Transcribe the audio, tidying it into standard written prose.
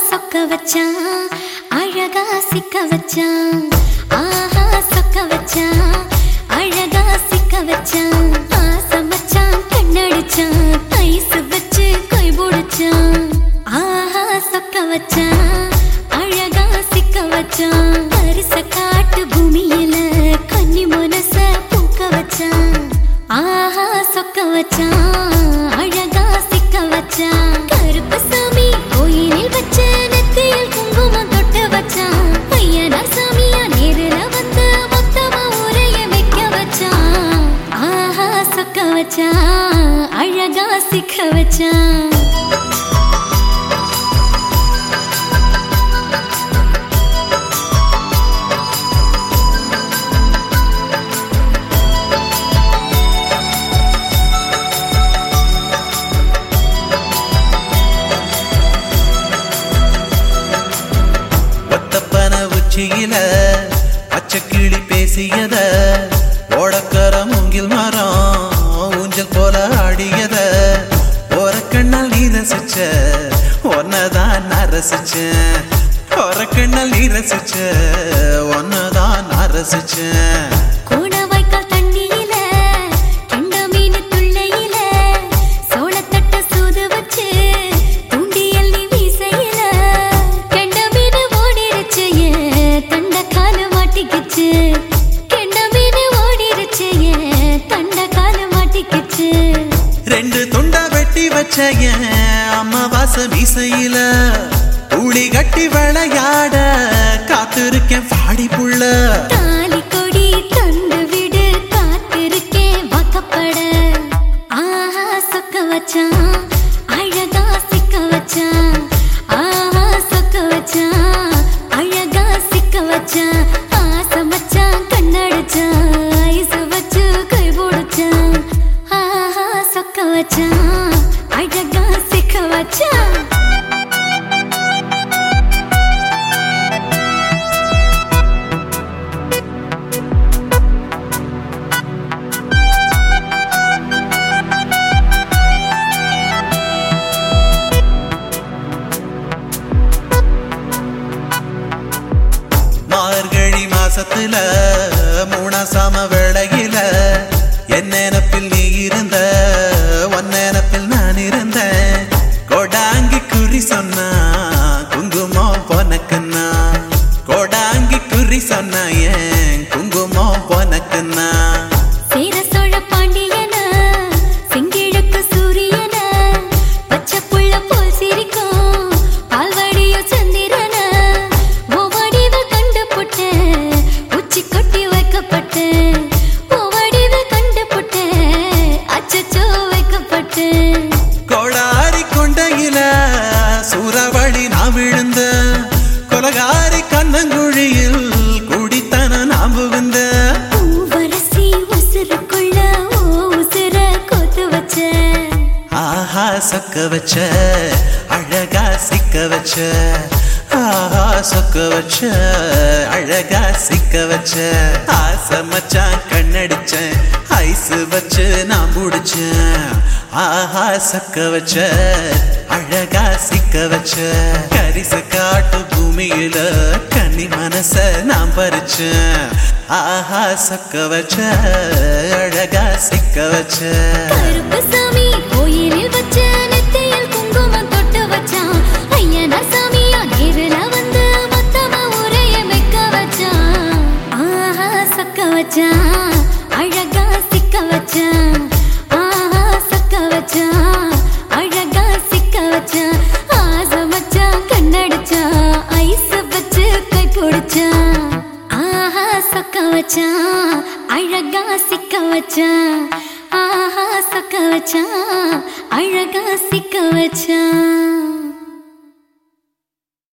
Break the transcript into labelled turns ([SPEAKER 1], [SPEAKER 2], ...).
[SPEAKER 1] சொக்க வச்சான் அழகா சிக்க வச்சான் ஆஹா சொக்க வச்சான் அழகா சிக்க வச்சான் ஆசை மச்சான் கண்ணடிச்சான் ஐஸ் வச்சு கை போடுச்சான் ஆஹா சொக்க வச்சான் அழகா சிக்க வச்சான் பரிச காட்டு பூமியில கன்னி மனச பூக்க வச்சான் ஆஹா சொக்க வச்சான் அழகா சிக்க வச்சான் கருப்பு சாமி கோயிலில் வச்ச நெத்தியில் குங்குமம் தொட்டு வச்சான் பையனா சாமியா நேரில வந்து மொத்தமா ஊரைய வைக்க வச்சான் ஆஹா சொக்க வச்சான் அழகா சிக்க வச்சான்
[SPEAKER 2] பச்சைக்கிளி பேசியத ஓடக்கர மூங்கில் மரம் ஊஞ்சல் போல ஆடியத ஒரு கண்ணால் நீ ரசிச்ச ஒன்னதான் நான் ரசிச்சேன் ஒரு கண்ணால் நீ ரசிச்ச ஒன்னதான் நான் ரசிச்சேன் ரெண்டு துண்டா வெட்டி வச்ச அம்மாவாச மீசையில ஊழி கட்டி விளையாட காத்திருக்கேன் பாடி புள்ள
[SPEAKER 1] தாலி கொடி தந்து விடு காத்திருக்கேன் வாக்கப்பட ஆஹா சொக்க வச்சான் அழகா சிக்க வச்சான் ஆஹா சொக்க வச்சான் அழகா சிக்க வச்சான் ஆசை மச்சான் கண்ணடிச்சான் ஐஸ் வச்சு கை போடுச்சான் ஆஹா சொக்க வச்சான் அழகா சிக்க வச்சான்
[SPEAKER 2] மார்கழி மாசத்துல மூணாசாம வேளையில என் நினப்பில் நீ இருந்த உன் நினப்பில் நான் இருந்தேன் கோடாங்கி குறி சொன்னா குங்குமம் பொனக்குன்னா கோடாங்கி குறி சொன்னா ஏன் குங்குமம் பொனக்குன்னா
[SPEAKER 1] சேர சோழ பாண்டியன செங்கிழக்கு சூரியன பச்சை புள்ள போல் சிரிக்கும் பால்வடியோ சந்திரன ஓவடிவ கண்டு புட்ட உச்சி கொட்டி வைக்கப்பட்ட ஓவடிவ கண்டு புட்ட அச்சச்சோ வைக்கப்பட்ட
[SPEAKER 2] கோடாரி கொண்டையில சூறாவளி நான் விழுந்த கொலகாரி கண்ணங்குழியில் குடித்தன நான் புகுந்த
[SPEAKER 1] பூவரசி உசுருக்குள்ள உசுர கொத்து வச்ச
[SPEAKER 2] ஆஹா சொக்க வச்ச அழகா சிக்க வச்ச ஆஹா சொக்க வச்ச அழகா சிக்க வச்ச ஆசை மச்சான் கண்ணடிச்சேன் ஐஸ் வச்சு நான் முடிச்சேன் ஆஹா சொக்க வச்ச அழகா சிக்க வச்ச கரிச காட்டு பூமியில கன்னி மனச நான் பறிச்சேன் ஆஹா சொக்க வச்ச அழகா சிக்க வச்ச
[SPEAKER 1] கருப்பு சாமி கோயிலில் வச்ச நெத்தியில் குங்குமம் தொட்டு வச்சான் ஐயனா சாமியா நேரில வந்து மொத்தமா ஊரைய வைக்க வச்சான் ஆஹா சொக்க வச்சான் அழகா சிக்க வச்சான் ஆஹா சொக்க வச்சான் அழகா சிக்க வச்சான் ஆசை மச்சான் கண்ணடிச்சான் ஐஸ் வச்சு கை போடுச்சான் ஆஹா சொக்க வச்சான் அழகா சிக்க வச்சான் ஆஹா சொக்க வச்சான் அழகா சிக்க வச்சான்